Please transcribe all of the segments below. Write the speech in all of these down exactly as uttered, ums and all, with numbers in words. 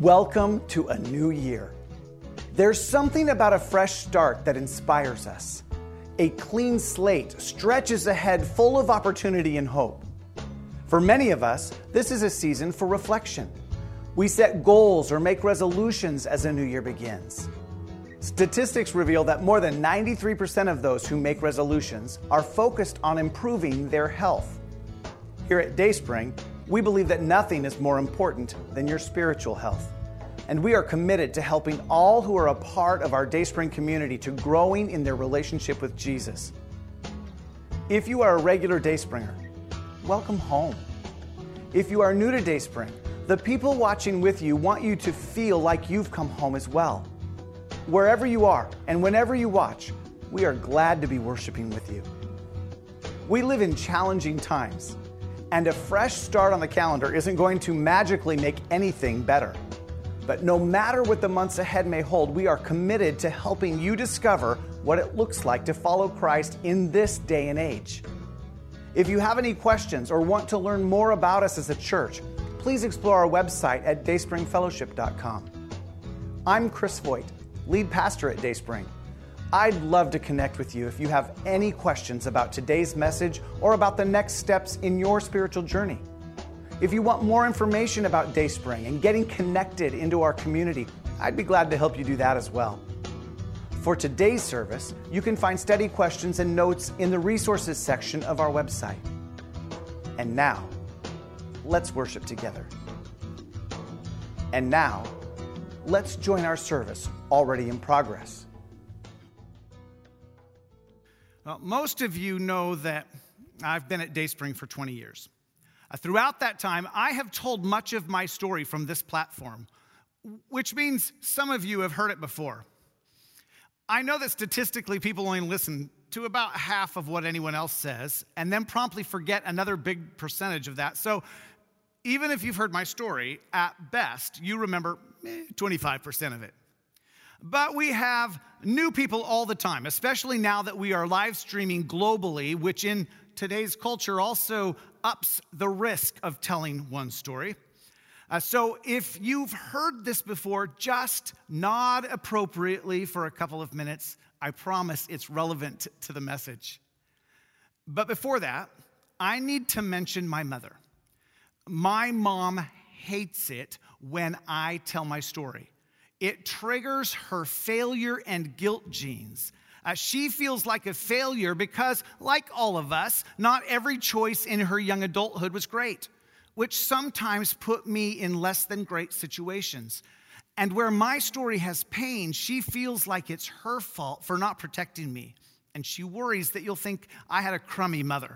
Welcome to a new year. There's something about a fresh start that inspires us. A clean slate stretches ahead full of opportunity and hope. For many of us, this is a season for reflection. We set goals or make resolutions as a new year begins. Statistics reveal that more than ninety-three percent of those who make resolutions are focused on improving their health. Here at Dayspring, we believe that nothing is more important than your spiritual health. And we are committed to helping all who are a part of our Dayspring community to growing in their relationship with Jesus. If you are a regular Dayspringer, welcome home. If you are new to Dayspring, the people watching with you want you to feel like you've come home as well. Wherever you are and whenever you watch, we are glad to be worshiping with you. We live in challenging times, and a fresh start on the calendar isn't going to magically make anything better. But no matter what the months ahead may hold, we are committed to helping you discover what it looks like to follow Christ in this day and age. If you have any questions or want to learn more about us as a church, please explore our website at dayspring fellowship dot com. I'm Chris Voigt, lead pastor at Dayspring. I'd love to connect with you if you have any questions about today's message or about the next steps in your spiritual journey. If you want more information about Dayspring and getting connected into our community, I'd be glad to help you do that as well. For today's service, you can find study questions and notes in the resources section of our website. And now, let's worship together. And now, let's join our service already in progress. Well, most of you know that I've been at Dayspring for twenty years. Uh, throughout that time, I have told much of my story from this platform, which means some of you have heard it before. I know that statistically people only listen to about half of what anyone else says and then promptly forget another big percentage of that. So even if you've heard my story, at best, you remember eh, twenty-five percent of it. But we have new people all the time, especially now that we are live streaming globally, which in today's culture also ups the risk of telling one story. Uh, so if you've heard this before, just nod appropriately for a couple of minutes. I promise it's relevant to the message. But before that, I need to mention my mother. My mom hates it when I tell my story. It triggers her failure and guilt genes. Uh, she feels like a failure because, like all of us, not every choice in her young adulthood was great, which sometimes put me in less than great situations. And where my story has pain, she feels like it's her fault for not protecting me. And she worries that you'll think I had a crummy mother.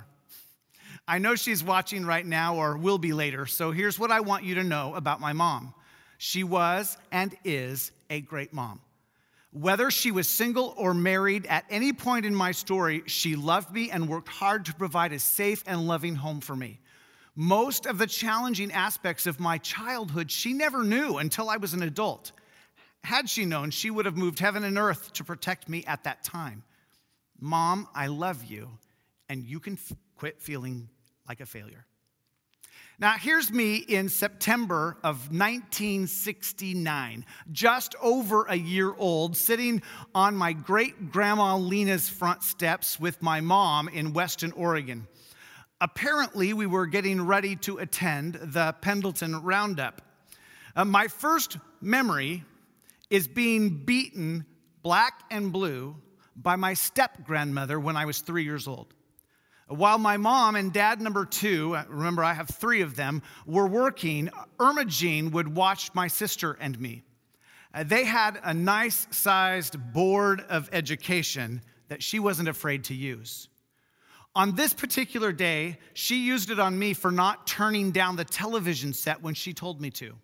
I know she's watching right now or will be later, so here's what I want you to know about my mom. She was and is a great mom. Whether she was single or married, at any point in my story, she loved me and worked hard to provide a safe and loving home for me. Most of the challenging aspects of my childhood she never knew until I was an adult. Had she known, she would have moved heaven and earth to protect me at that time. Mom, I love you, and you can f- quit feeling like a failure. Now, here's me in September of nineteen sixty-nine, just over a year old, sitting on my great-grandma Lena's front steps with my mom in Weston, Oregon. Apparently, we were getting ready to attend the Pendleton Roundup. Uh, my first memory is being beaten black and blue by my step-grandmother when I was three years old. While my mom and dad number two, remember I have three of them, were working, Irma Jean would watch my sister and me. Uh, they had a nice-sized board of education that she wasn't afraid to use. On this particular day, she used it on me for not turning down the television set when she told me to.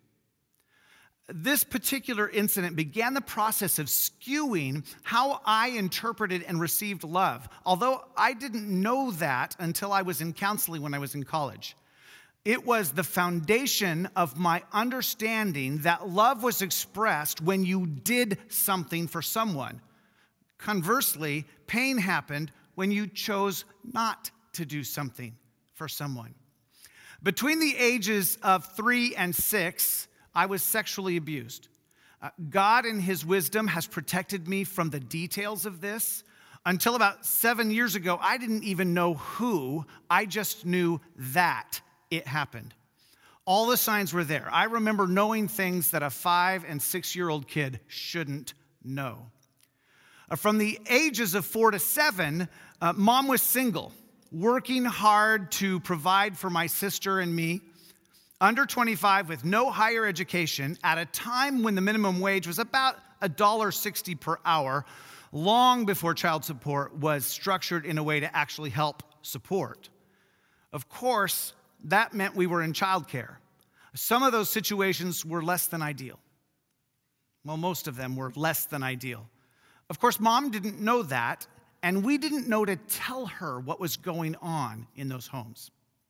This particular incident began the process of skewing how I interpreted and received love, although I didn't know that until I was in counseling when I was in college. It was the foundation of my understanding that love was expressed when you did something for someone. Conversely, pain happened when you chose not to do something for someone. Between the ages of three and six, I was sexually abused. Uh, God in his wisdom has protected me from the details of this. Until about seven years ago, I didn't even know who. I just knew that it happened. All the signs were there. I remember knowing things that a five and six-year-old kid shouldn't know. Uh, from the ages of four to seven, uh, mom was single, working hard to provide for my sister and me. Under twenty-five with no higher education at a time when the minimum wage was about one dollar sixty per hour, long before child support was structured in a way to actually help support. Of course, that meant we were in childcare. Some of those situations were less than ideal. Well, most of them were less than ideal. Of course, mom didn't know that, and we didn't know to tell her what was going on in those homes.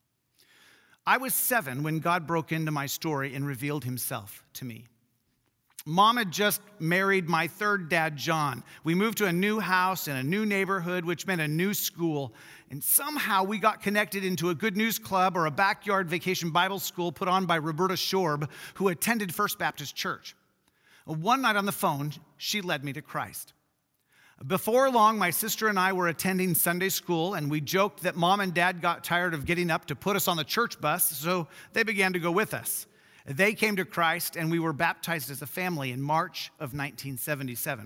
I was seven when God broke into my story and revealed himself to me. Mom had just married my third dad, John. We moved to a new house in a new neighborhood, which meant a new school. And somehow we got connected into a Good News Club or a backyard vacation Bible school put on by Roberta Shorb, who attended First Baptist Church. One night on the phone, she led me to Christ. Before long, my sister and I were attending Sunday school, and we joked that mom and dad got tired of getting up to put us on the church bus, so they began to go with us. They came to Christ, and we were baptized as a family in March of nineteen seventy-seven.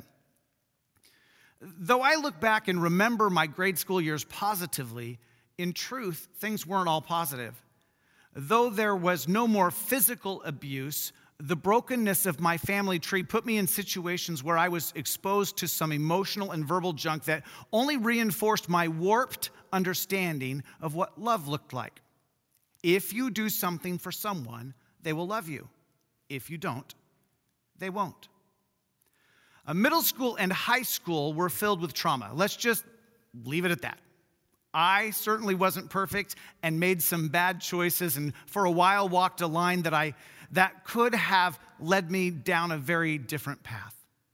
Though I look back and remember my grade school years positively, in truth, things weren't all positive. Though there was no more physical abuse, the brokenness of my family tree put me in situations where I was exposed to some emotional and verbal junk that only reinforced my warped understanding of what love looked like. If you do something for someone, they will love you. If you don't, they won't. A middle school and high school were filled with trauma. Let's just leave it at that. I certainly wasn't perfect and made some bad choices, and for a while walked a line that I that could have led me down a very different path.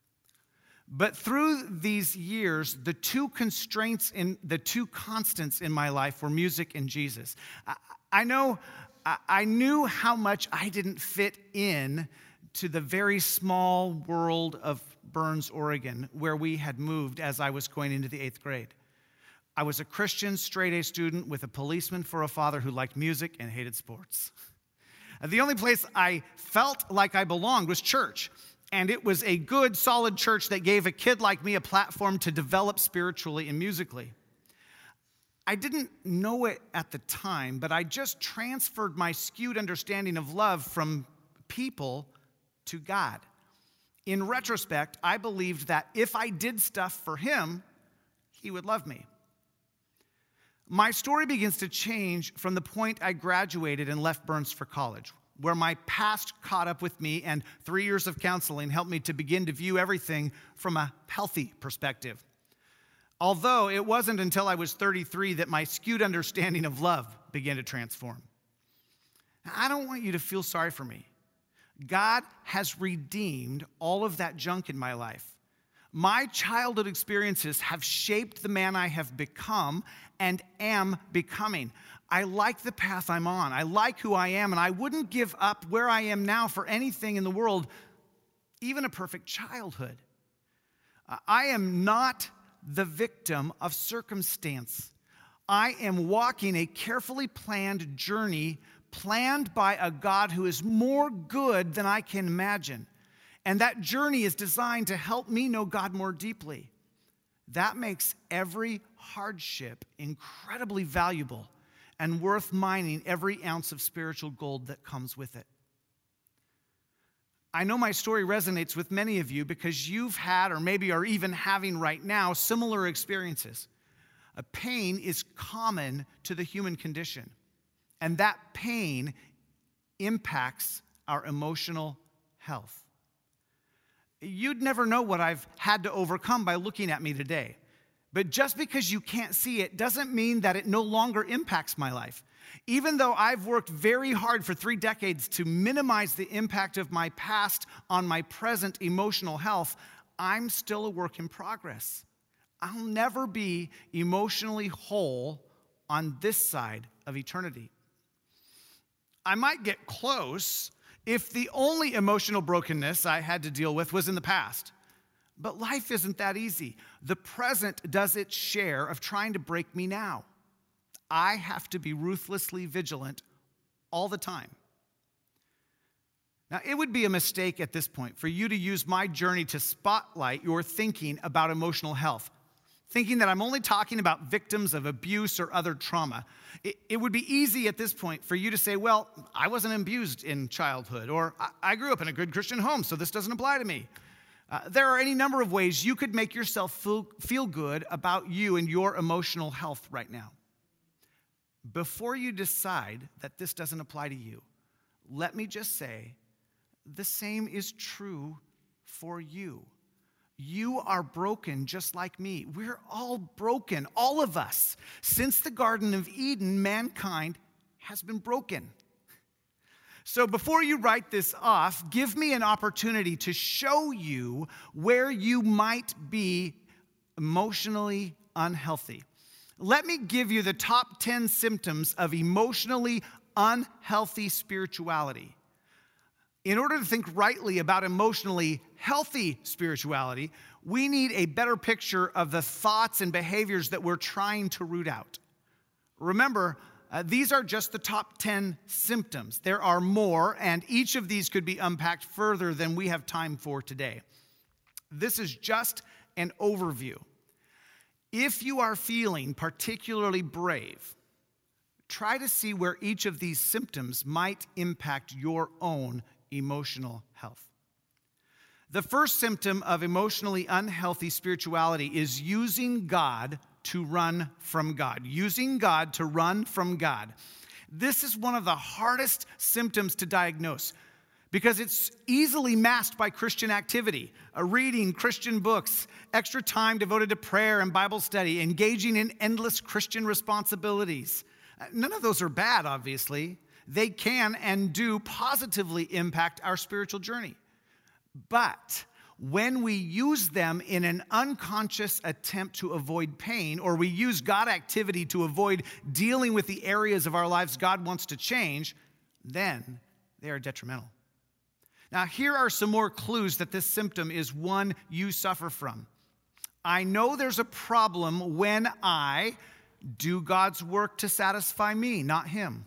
But through these years, the two constraints in the two constants in my life were music and Jesus. I, I know I knew how much I didn't fit in to the very small world of Burns, Oregon, where we had moved as I was going into the eighth grade. I was a Christian straight-A student with a policeman for a father who liked music and hated sports. The only place I felt like I belonged was church, and it was a good, solid church that gave a kid like me a platform to develop spiritually and musically. I didn't know it at the time, but I just transferred my skewed understanding of love from people to God. In retrospect, I believed that if I did stuff for him, he would love me. My story begins to change from the point I graduated and left Burns for college, where my past caught up with me and three years of counseling helped me to begin to view everything from a healthy perspective. Although it wasn't until I was thirty-three that my skewed understanding of love began to transform. I don't want you to feel sorry for me. God has redeemed all of that junk in my life. My childhood experiences have shaped the man I have become and am becoming. I like the path I'm on. I like who I am, and I wouldn't give up where I am now for anything in the world, even a perfect childhood. I am not the victim of circumstance. I am walking a carefully planned journey planned by a God who is more good than I can imagine. And that journey is designed to help me know God more deeply. That makes every hardship incredibly valuable and worth mining every ounce of spiritual gold that comes with it. I know my story resonates with many of you because you've had or maybe are even having right now similar experiences. A pain is common to the human condition, and that pain impacts our emotional health. You'd never know what I've had to overcome by looking at me today. But just because you can't see it doesn't mean that it no longer impacts my life. Even though I've worked very hard for three decades to minimize the impact of my past on my present emotional health, I'm still a work in progress. I'll never be emotionally whole on this side of eternity. I might get close if the only emotional brokenness I had to deal with was in the past. But life isn't that easy. The present does its share of trying to break me now. I have to be ruthlessly vigilant all the time. Now, it would be a mistake at this point for you to use my journey to spotlight your thinking about emotional health, thinking that I'm only talking about victims of abuse or other trauma. It, it would be easy at this point for you to say, well, I wasn't abused in childhood, or I, I grew up in a good Christian home, so this doesn't apply to me. Uh, there are any number of ways you could make yourself feel, feel good about you and your emotional health right now. Before you decide that this doesn't apply to you, let me just say, the same is true for you. You are broken just like me. We're all broken, all of us. Since the Garden of Eden, mankind has been broken. So before you write this off, give me an opportunity to show you where you might be emotionally unhealthy. Let me give you the top ten symptoms of emotionally unhealthy spirituality. In order to think rightly about emotionally healthy spirituality, we need a better picture of the thoughts and behaviors that we're trying to root out. Remember, uh, these are just the top ten symptoms. There are more, and each of these could be unpacked further than we have time for today. This is just an overview. If you are feeling particularly brave, try to see where each of these symptoms might impact your own emotional health. The first symptom of emotionally unhealthy spirituality is using God to run from God. Using God to run from God. This is one of the hardest symptoms to diagnose because it's easily masked by Christian activity, uh, reading Christian books, extra time devoted to prayer and Bible study, engaging in endless Christian responsibilities. Uh, none of those are bad, obviously. They can and do positively impact our spiritual journey. But when we use them in an unconscious attempt to avoid pain, or we use God activity to avoid dealing with the areas of our lives God wants to change, then they are detrimental. Now, here are some more clues that this symptom is one you suffer from. I know there's a problem when I do God's work to satisfy me, not Him.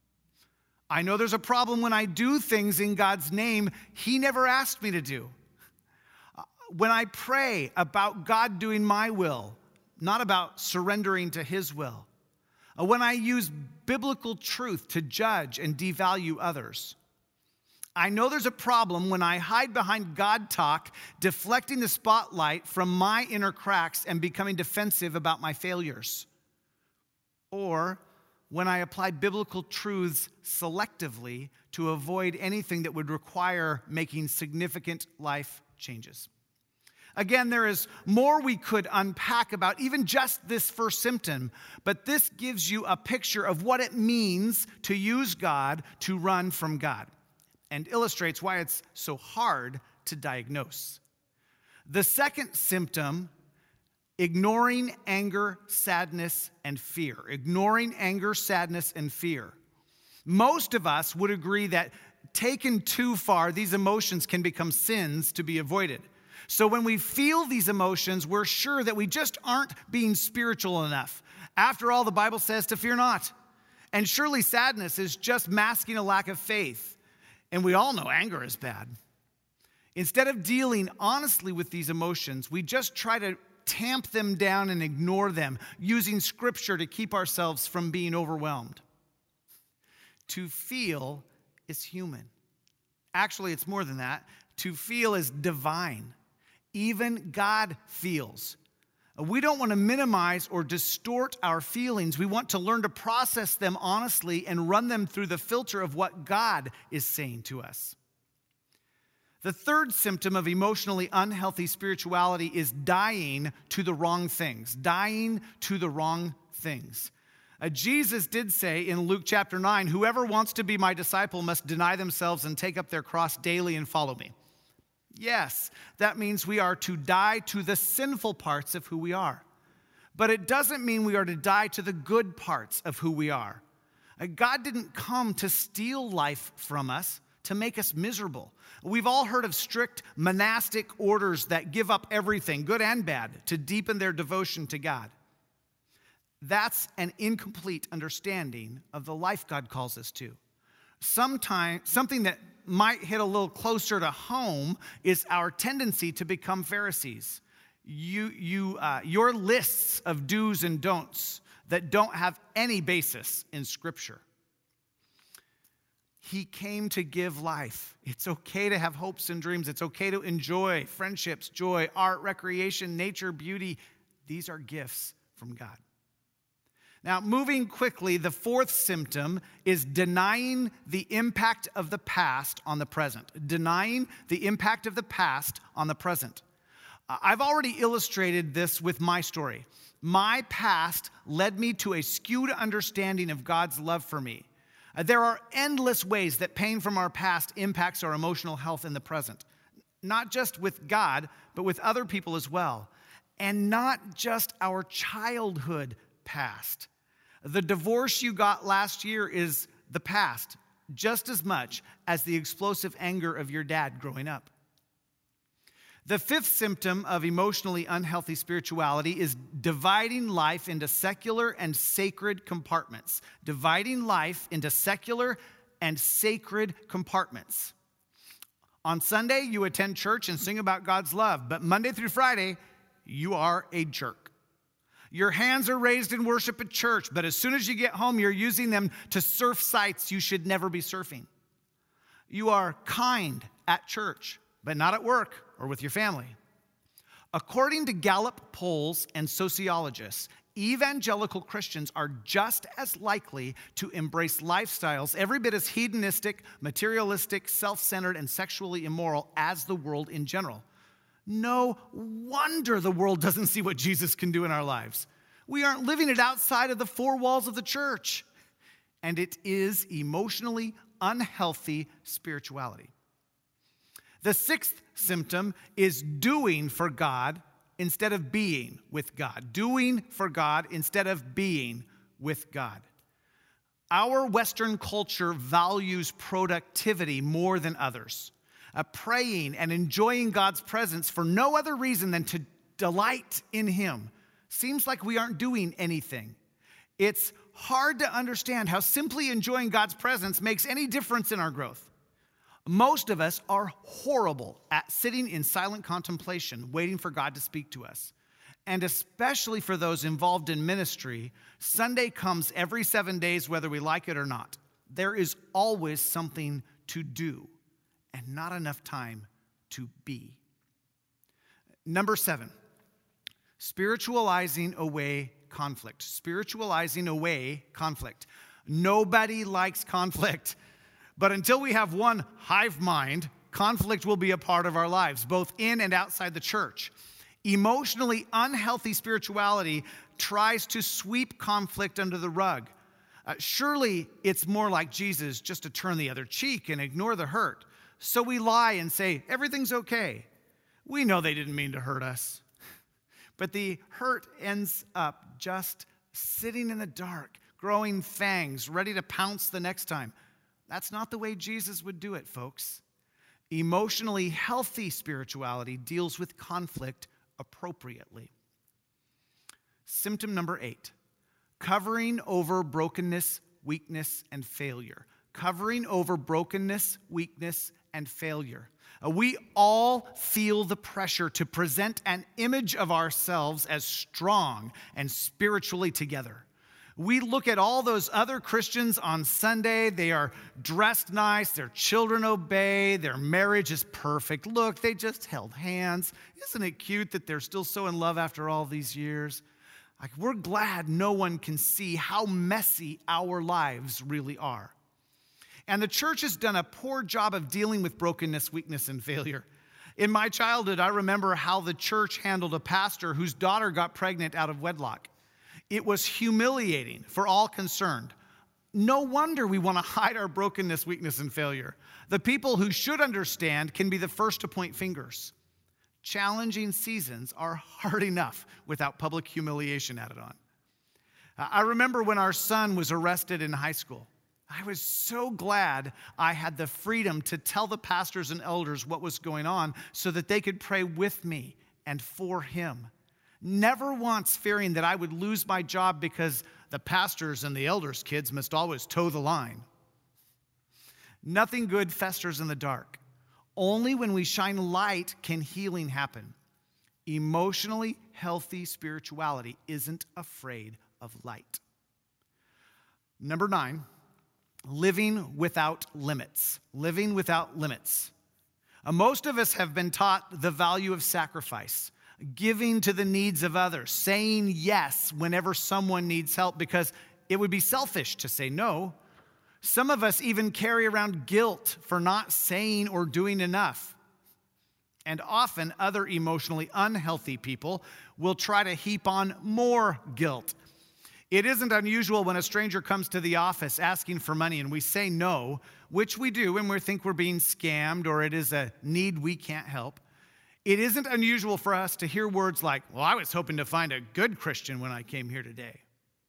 I know there's a problem when I do things in God's name He never asked me to do. When I pray about God doing my will, not about surrendering to His will. When I use biblical truth to judge and devalue others. I know there's a problem when I hide behind God talk, deflecting the spotlight from my inner cracks and becoming defensive about my failures. Or when I apply biblical truths selectively to avoid anything that would require making significant life changes. Again, there is more we could unpack about even just this first symptom, but this gives you a picture of what it means to use God to run from God and illustrates why it's so hard to diagnose. The second symptom, ignoring anger, sadness, and fear. Ignoring anger, sadness, and fear. Most of us would agree that taken too far, these emotions can become sins to be avoided. So when we feel these emotions, we're sure that we just aren't being spiritual enough. After all, the Bible says to fear not. And surely sadness is just masking a lack of faith. And we all know anger is bad. Instead of dealing honestly with these emotions, we just try to tamp them down and ignore them, using scripture to keep ourselves from being overwhelmed. To feel is human. Actually, it's more than that. To feel is divine. Even God feels. We don't want to minimize or distort our feelings. We want to learn to process them honestly and run them through the filter of what God is saying to us. The third symptom of emotionally unhealthy spirituality is dying to the wrong things. Dying to the wrong things. Uh, Jesus did say in Luke chapter nine, whoever wants to be my disciple must deny themselves and take up their cross daily and follow me. Yes, that means we are to die to the sinful parts of who we are. But it doesn't mean we are to die to the good parts of who we are. Uh, God didn't come to steal life from us, to make us miserable. We've all heard of strict monastic orders that give up everything, good and bad, to deepen their devotion to God. That's an incomplete understanding of the life God calls us to. Sometime, something that might hit a little closer to home is our tendency to become Pharisees. You, you, uh, your lists of do's and don'ts that don't have any basis in Scripture. He came to give life. It's okay to have hopes and dreams. It's okay to enjoy friendships, joy, art, recreation, nature, beauty. These are gifts from God. Now, moving quickly, the fourth symptom is denying the impact of the past on the present. Denying the impact of the past on the present. I've already illustrated this with my story. My past led me to a skewed understanding of God's love for me. There are endless ways that pain from our past impacts our emotional health in the present. Not just with God, but with other people as well. And not just our childhood past. The divorce you got last year is the past, just as much as the explosive anger of your dad growing up. The fifth symptom of emotionally unhealthy spirituality is dividing life into secular and sacred compartments. Dividing life into secular and sacred compartments. On Sunday, you attend church and sing about God's love, but Monday through Friday, you are a jerk. Your hands are raised in worship at church, but as soon as you get home, you're using them to surf sites you should never be surfing. You are kind at church, but not at work or with your family. According to Gallup polls and sociologists, evangelical Christians are just as likely to embrace lifestyles every bit as hedonistic, materialistic, self-centered, and sexually immoral as the world in general. No wonder the world doesn't see what Jesus can do in our lives. We aren't living it outside of the four walls of the church. And it is emotionally unhealthy spirituality. The sixth symptom is doing for God instead of being with God. Doing for God instead of being with God. Our Western culture values productivity more than others. Uh, praying and enjoying God's presence for no other reason than to delight in Him. Seems like we aren't doing anything. It's hard to understand how simply enjoying God's presence makes any difference in our growth. Most of us are horrible at sitting in silent contemplation, waiting for God to speak to us. And especially for those involved in ministry, Sunday comes every seven days, whether we like it or not. There is always something to do and not enough time to be. Number seven, spiritualizing away conflict. Spiritualizing away conflict. Nobody likes conflict. But until we have one hive mind, conflict will be a part of our lives, both in and outside the church. Emotionally unhealthy spirituality tries to sweep conflict under the rug. Uh, surely it's more like Jesus just to turn the other cheek and ignore the hurt. So we lie and say, everything's okay. We know they didn't mean to hurt us. But the hurt ends up just sitting in the dark, growing fangs, ready to pounce the next time. That's not the way Jesus would do it, folks. Emotionally healthy spirituality deals with conflict appropriately. Symptom number eight, covering over brokenness, weakness, and failure. Covering over brokenness, weakness, and failure. Uh, we all feel the pressure to present an image of ourselves as strong and spiritually together. We look at all those other Christians on Sunday. They are dressed nice. Their children obey. Their marriage is perfect. Look, they just held hands. Isn't it cute that they're still so in love after all these years? Like, we're glad no one can see how messy our lives really are. And the church has done a poor job of dealing with brokenness, weakness, and failure. In my childhood, I remember how the church handled a pastor whose daughter got pregnant out of wedlock. It was humiliating for all concerned. No wonder we want to hide our brokenness, weakness, and failure. The people who should understand can be the first to point fingers. Challenging seasons are hard enough without public humiliation added on. I remember when our son was arrested in high school. I was so glad I had the freedom to tell the pastors and elders what was going on so that they could pray with me and for him. Never once fearing that I would lose my job because the pastors and the elders' kids must always toe the line. Nothing good festers in the dark. Only when we shine light can healing happen. Emotionally healthy spirituality isn't afraid of light. Number nine, living without limits. Living without limits. Uh, most of us have been taught the value of sacrifice, giving to the needs of others, saying yes whenever someone needs help because it would be selfish to say no. Some of us even carry around guilt for not saying or doing enough. And often other emotionally unhealthy people will try to heap on more guilt. It isn't unusual when a stranger comes to the office asking for money and we say no, which we do when we think we're being scammed or it is a need we can't help. It isn't unusual for us to hear words like, well, I was hoping to find a good Christian when I came here today.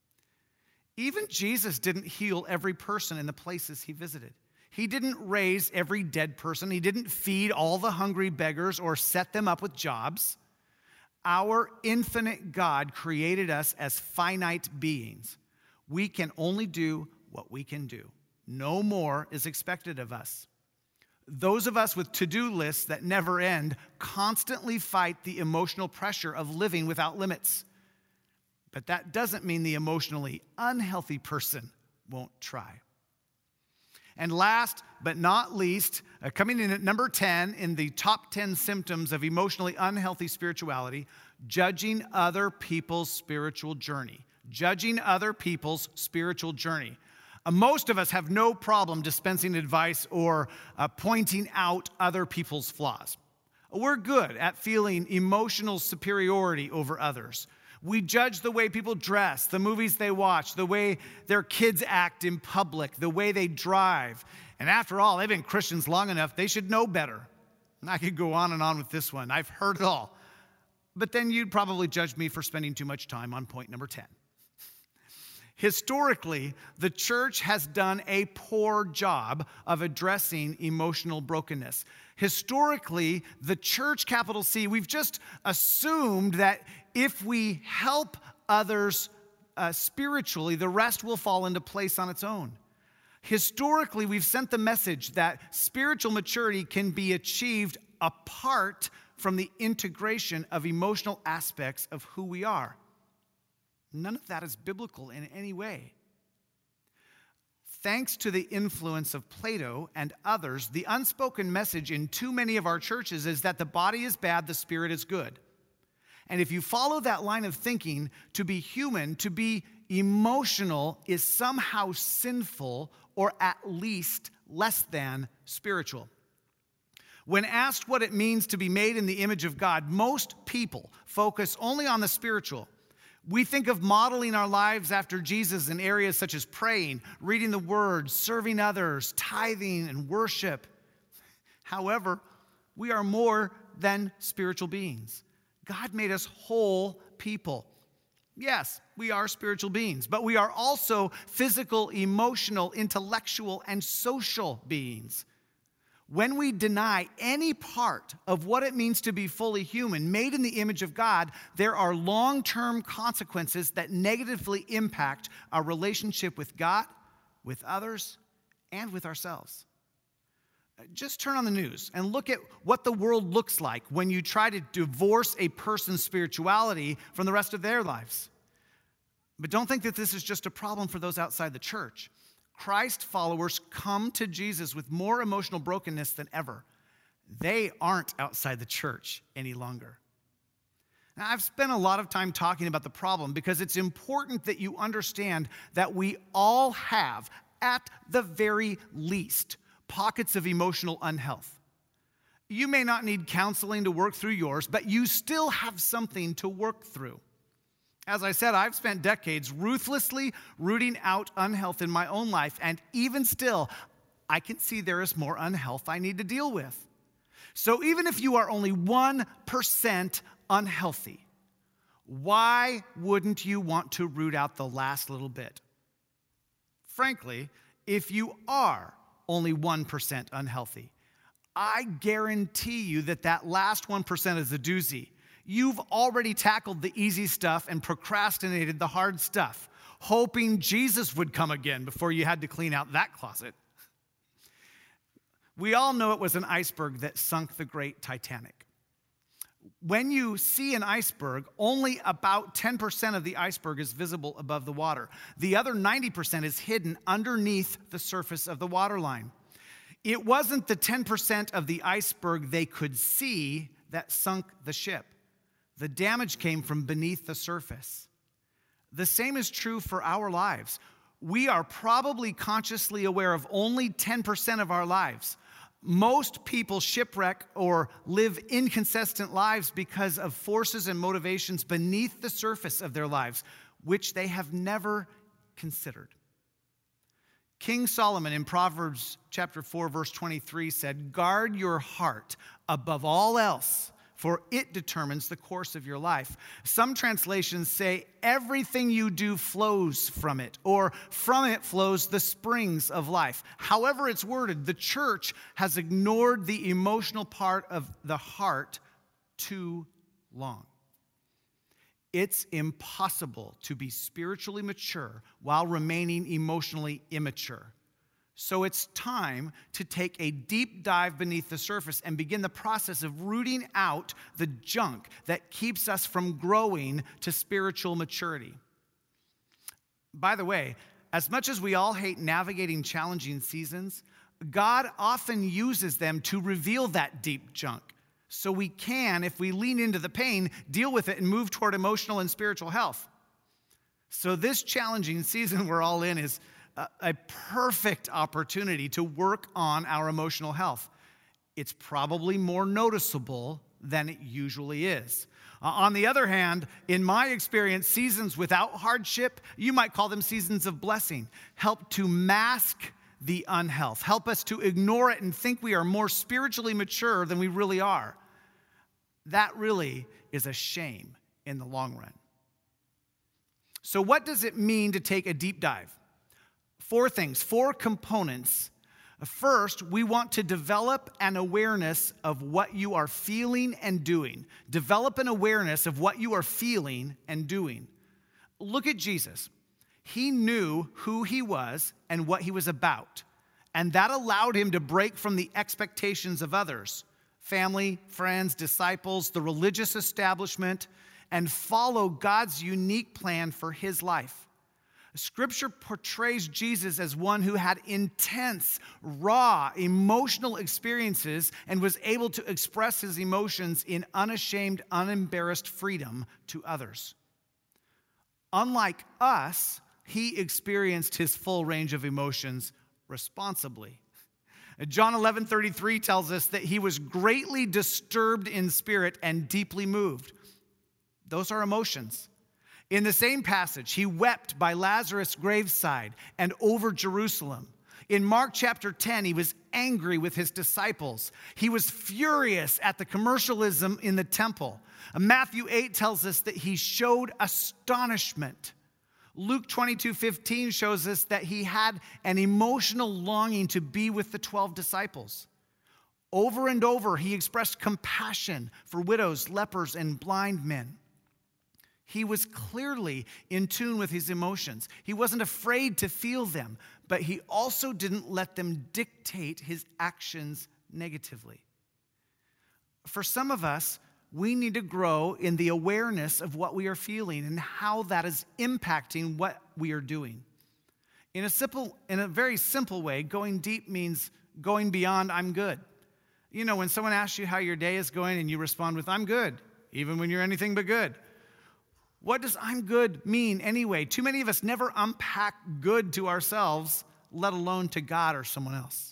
Even Jesus didn't heal every person in the places he visited. He didn't raise every dead person. He didn't feed all the hungry beggars or set them up with jobs. Our infinite God created us as finite beings. We can only do what we can do. No more is expected of us. Those of us with to-do lists that never end constantly fight the emotional pressure of living without limits. But that doesn't mean the emotionally unhealthy person won't try. And last but not least, uh, coming in at number ten in the top ten symptoms of emotionally unhealthy spirituality, judging other people's spiritual journey. Judging other people's spiritual journey. Uh, most of us have no problem dispensing advice or uh, pointing out other people's flaws. We're good at feeling emotional superiority over others. We judge the way people dress, the movies they watch, the way their kids act in public, the way they drive. And after all, they've been Christians long enough, they should know better. And I could go on and on with this one. I've heard it all. But then you'd probably judge me for spending too much time on point number ten. Historically, the church has done a poor job of addressing emotional brokenness. Historically, the church, capital C, we've just assumed that if we help others uh, spiritually, the rest will fall into place on its own. Historically, we've sent the message that spiritual maturity can be achieved apart from the integration of emotional aspects of who we are. None of that is biblical in any way. Thanks to the influence of Plato and others, the unspoken message in too many of our churches is that the body is bad, the spirit is good. And if you follow that line of thinking, to be human, to be emotional is somehow sinful or at least less than spiritual. When asked what it means to be made in the image of God, most people focus only on the spiritual. We think of modeling our lives after Jesus in areas such as praying, reading the word, serving others, tithing, and worship. However, we are more than spiritual beings. God made us whole people. Yes, we are spiritual beings, but we are also physical, emotional, intellectual, and social beings. When we deny any part of what it means to be fully human, made in the image of God, there are long-term consequences that negatively impact our relationship with God, with others, and with ourselves. Just turn on the news and look at what the world looks like when you try to divorce a person's spirituality from the rest of their lives. But don't think that this is just a problem for those outside the church. Christ followers come to Jesus with more emotional brokenness than ever. They aren't outside the church any longer. Now, I've spent a lot of time talking about the problem because it's important that you understand that we all have, at the very least, pockets of emotional unhealth. You may not need counseling to work through yours, but you still have something to work through. As I said, I've spent decades ruthlessly rooting out unhealth in my own life, and even still, I can see there is more unhealth I need to deal with. So even if you are only one percent unhealthy, why wouldn't you want to root out the last little bit? Frankly, if you are only one percent unhealthy, I guarantee you that that last one percent is a doozy. You've already tackled the easy stuff and procrastinated the hard stuff, hoping Jesus would come again before you had to clean out that closet. We all know it was an iceberg that sunk the great Titanic. When you see an iceberg, only about ten percent of the iceberg is visible above the water. The other ninety percent is hidden underneath the surface of the waterline. It wasn't the ten percent of the iceberg they could see that sunk the ship. The damage came from beneath the surface. The same is true for our lives. We are probably consciously aware of only ten percent of our lives. Most people shipwreck or live inconsistent lives because of forces and motivations beneath the surface of their lives, which they have never considered. King Solomon in Proverbs chapter four, verse twenty-three said, "Guard your heart above all else, for it determines the course of your life." Some translations say, "Everything you do flows from it," or "From it flows the springs of life." However it's worded, the church has ignored the emotional part of the heart too long. It's impossible to be spiritually mature while remaining emotionally immature. So it's time to take a deep dive beneath the surface and begin the process of rooting out the junk that keeps us from growing to spiritual maturity. By the way, as much as we all hate navigating challenging seasons, God often uses them to reveal that deep junk. So we can, if we lean into the pain, deal with it and move toward emotional and spiritual health. So this challenging season we're all in is a perfect opportunity to work on our emotional health. It's probably more noticeable than it usually is. Uh, on the other hand, in my experience, seasons without hardship, you might call them seasons of blessing, help to mask the unhealth, help us to ignore it and think we are more spiritually mature than we really are. That really is a shame in the long run. So what does it mean to take a deep dive? Four things, four components. First, we want to develop an awareness of what you are feeling and doing. Develop an awareness of what you are feeling and doing. Look at Jesus. He knew who he was and what he was about, and that allowed him to break from the expectations of others, family, friends, disciples, the religious establishment, and follow God's unique plan for his life. Scripture portrays Jesus as one who had intense, raw, emotional experiences and was able to express his emotions in unashamed, unembarrassed freedom to others. Unlike us, he experienced his full range of emotions responsibly. John eleven thirty-three tells us that he was greatly disturbed in spirit and deeply moved. Those are emotions. In the same passage, he wept by Lazarus' graveside and over Jerusalem. In Mark chapter ten, he was angry with his disciples. He was furious at the commercialism in the temple. Matthew eight tells us that he showed astonishment. Luke twenty-two fifteen shows us that he had an emotional longing to be with the twelve disciples. Over and over, he expressed compassion for widows, lepers, and blind men. He was clearly in tune with his emotions. He wasn't afraid to feel them, but he also didn't let them dictate his actions negatively. For some of us, we need to grow in the awareness of what we are feeling and how that is impacting what we are doing. In a simple, in a very simple way, going deep means going beyond "I'm good." You know, when someone asks you how your day is going and you respond with "I'm good," even when you're anything but good. What does "I'm good" mean anyway? Too many of us never unpack good to ourselves, let alone to God or someone else.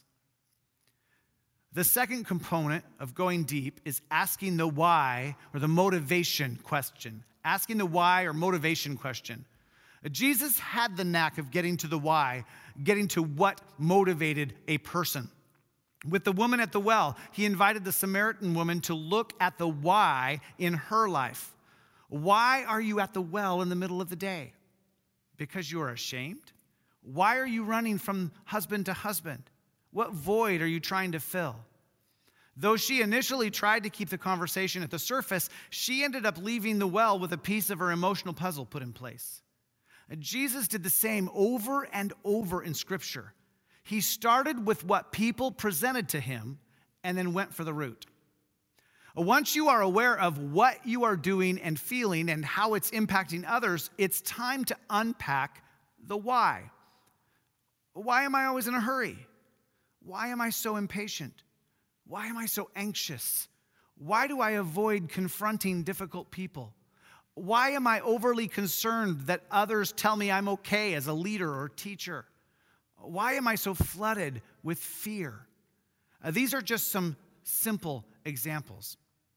The second component of going deep is asking the why or the motivation question. Asking the why or motivation question. Jesus had the knack of getting to the why, getting to what motivated a person. With the woman at the well, he invited the Samaritan woman to look at the why in her life. Why are you at the well in the middle of the day? Because you're ashamed? Why are you running from husband to husband? What void are you trying to fill? Though she initially tried to keep the conversation at the surface, she ended up leaving the well with a piece of her emotional puzzle put in place. And Jesus did the same over and over in Scripture. He started with what people presented to him and then went for the root. Once you are aware of what you are doing and feeling and how it's impacting others, it's time to unpack the why. Why am I always in a hurry? Why am I so impatient? Why am I so anxious? Why do I avoid confronting difficult people? Why am I overly concerned that others tell me I'm okay as a leader or teacher? Why am I so flooded with fear? Uh, these are just some simple examples.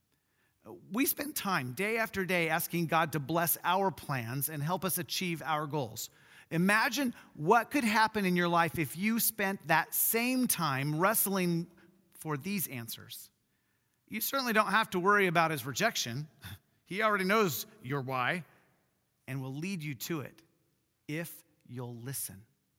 We spend time day after day asking God to bless our plans and help us achieve our goals. Imagine what could happen in your life if you spent that same time wrestling for these answers. You certainly don't have to worry about his rejection. He already knows your why and will lead you to it if you'll listen.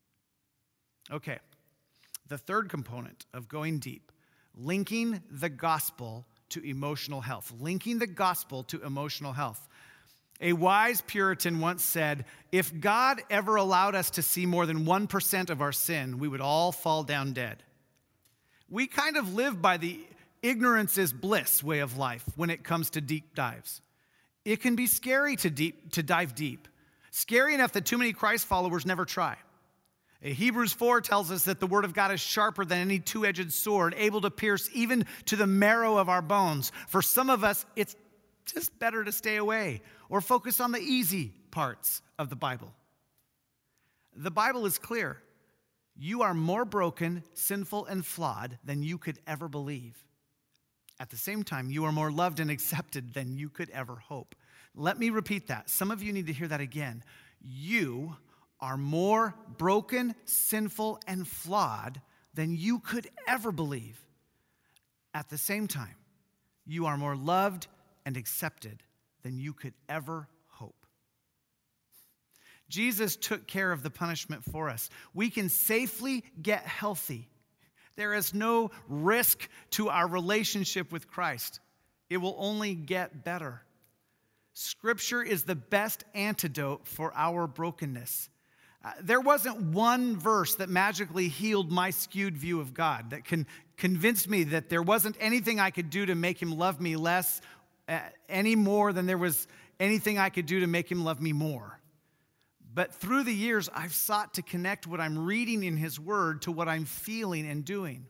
Okay, the third component of going deep, linking the gospel to emotional health. Linking the gospel to emotional health. A wise Puritan once said, if God ever allowed us to see more than one percent of our sin, we would all fall down dead. We kind of live by the ignorance is bliss way of life when it comes to deep dives. It can be scary to deep to dive deep. Scary enough that too many Christ followers never try. Hebrews four tells us that the word of God is sharper than any two-edged sword, able to pierce even to the marrow of our bones. For some of us, it's just better to stay away or focus on the easy parts of the Bible. The Bible is clear. You are more broken, sinful, and flawed than you could ever believe. At the same time, you are more loved and accepted than you could ever hope. Let me repeat that. Some of you need to hear that again. You are more broken, sinful, and flawed than you could ever believe. At the same time, you are more loved and accepted than you could ever hope. Jesus took care of the punishment for us. We can safely get healthy. There is no risk to our relationship with Christ. It will only get better. Scripture is the best antidote for our brokenness. Uh, there wasn't one verse that magically healed my skewed view of God, that can convinced me that there wasn't anything I could do to make him love me less uh, any more than there was anything I could do to make him love me more. But through the years, I've sought to connect what I'm reading in his word to what I'm feeling and doing.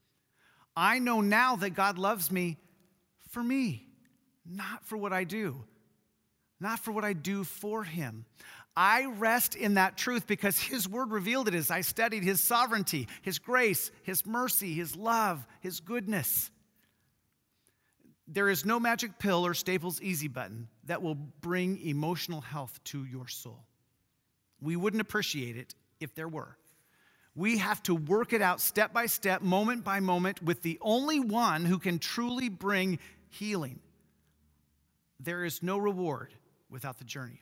I know now that God loves me for me, not for what I do, not for what I do for him. I rest in that truth because his word revealed it as I studied his sovereignty, his grace, his mercy, his love, his goodness. There is no magic pill or Staples easy button that will bring emotional health to your soul. We wouldn't appreciate it if there were. We have to work it out step by step, moment by moment, with the only one who can truly bring healing. There is no reward without the journey.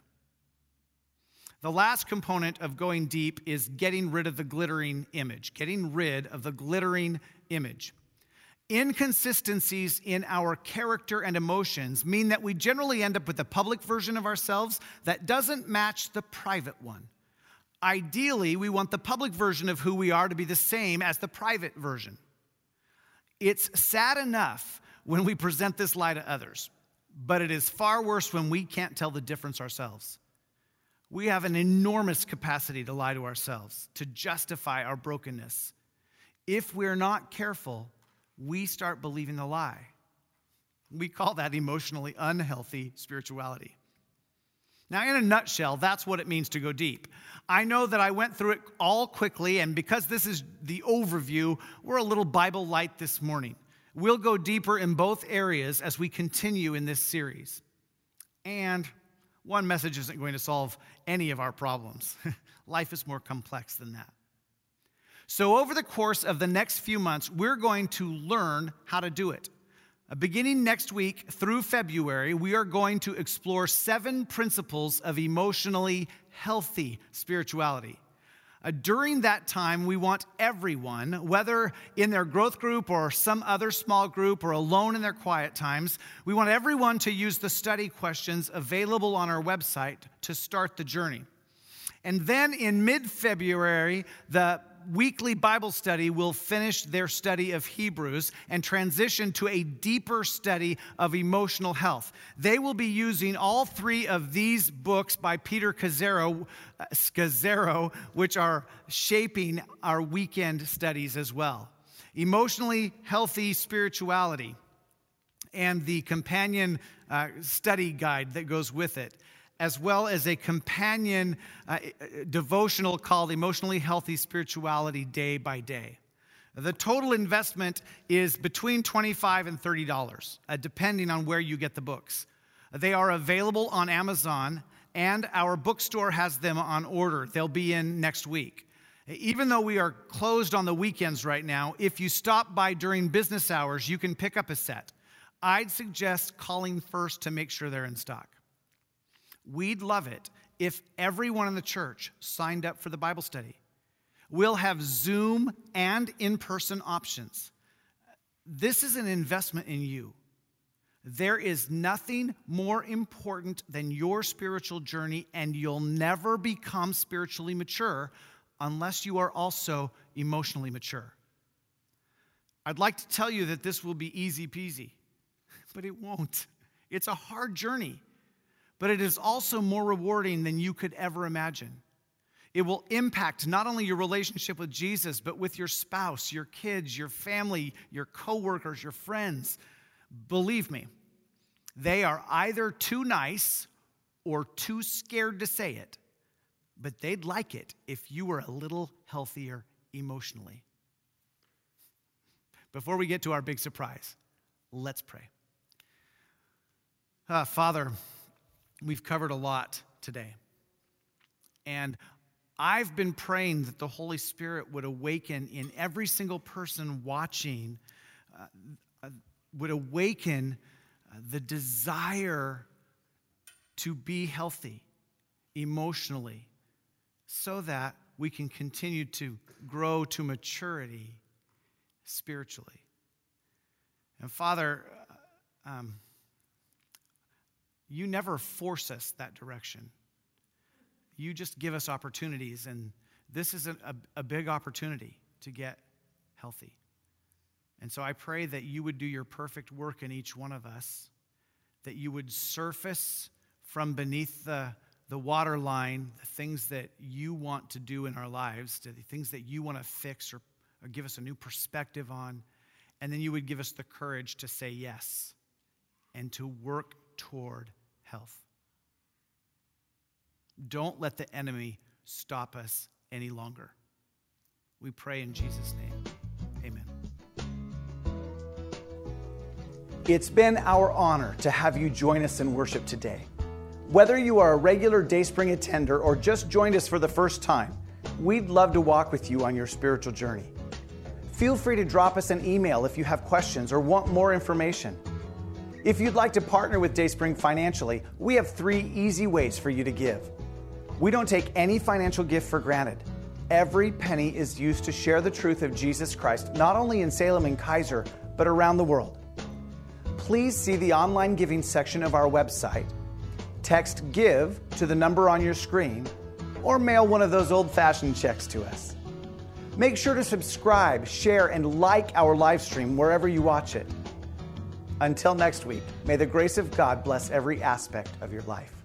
The last component of going deep is getting rid of the glittering image, getting rid of the glittering image. Inconsistencies in our character and emotions mean that we generally end up with a public version of ourselves that doesn't match the private one. Ideally, we want the public version of who we are to be the same as the private version. It's sad enough when we present this lie to others, but it is far worse when we can't tell the difference ourselves. We have an enormous capacity to lie to ourselves, to justify our brokenness. If we're not careful, we start believing the lie. We call that emotionally unhealthy spirituality. Now, in a nutshell, that's what it means to go deep. I know that I went through it all quickly, and because this is the overview, we're a little Bible light this morning. We'll go deeper in both areas as we continue in this series. And one message isn't going to solve any of our problems. Life is more complex than that. So over the course of the next few months, we're going to learn how to do it. Beginning next week through February, we are going to explore seven principles of emotionally healthy spirituality. Uh, during that time, we want everyone, whether in their growth group or some other small group or alone in their quiet times, we want everyone to use the study questions available on our website to start the journey. And then in mid-February, the weekly Bible study will finish their study of Hebrews and transition to a deeper study of emotional health. They will be using all three of these books by Peter Scazzero, uh, Scazzero, which are shaping our weekend studies as well. Emotionally Healthy Spirituality and the companion uh, study guide that goes with it, as well as a companion uh, devotional called Emotionally Healthy Spirituality Day by Day. The total investment is between twenty-five dollars and thirty dollars, uh, depending on where you get the books. They are available on Amazon, and our bookstore has them on order. They'll be in next week. Even though we are closed on the weekends right now, if you stop by during business hours, you can pick up a set. I'd suggest calling first to make sure they're in stock. We'd love it if everyone in the church signed up for the Bible study. We'll have Zoom and in-person options. This is an investment in you. There is nothing more important than your spiritual journey, and you'll never become spiritually mature unless you are also emotionally mature. I'd like to tell you that this will be easy peasy, but it won't. It's a hard journey. But it is also more rewarding than you could ever imagine. It will impact not only your relationship with Jesus, but with your spouse, your kids, your family, your coworkers, your friends. Believe me, they are either too nice or too scared to say it, but they'd like it if you were a little healthier emotionally. Before we get to our big surprise, let's pray. Uh, Father, we've covered a lot today. And I've been praying that the Holy Spirit would awaken in every single person watching, uh, uh, would awaken uh, the desire to be healthy emotionally so that we can continue to grow to maturity spiritually. And Father, uh, um, you never force us that direction. You just give us opportunities, and this is a, a, a big opportunity to get healthy. And so I pray that you would do your perfect work in each one of us, that you would surface from beneath the, the waterline the things that you want to do in our lives, the things that you want to fix or, or give us a new perspective on, and then you would give us the courage to say yes and to work toward health. Don't let the enemy stop us any longer. We pray in Jesus' name. Amen. It's been our honor to have you join us in worship today. Whether you are a regular Dayspring attender or just joined us for the first time, we'd love to walk with you on your spiritual journey. Feel free to drop us an email if you have questions or want more information. If you'd like to partner with Dayspring financially, we have three easy ways for you to give. We don't take any financial gift for granted. Every penny is used to share the truth of Jesus Christ, not only in Salem and Kaiser, but around the world. Please see the online giving section of our website, text GIVE to the number on your screen, or mail one of those old-fashioned checks to us. Make sure to subscribe, share, and like our live stream wherever you watch it. Until next week, may the grace of God bless every aspect of your life.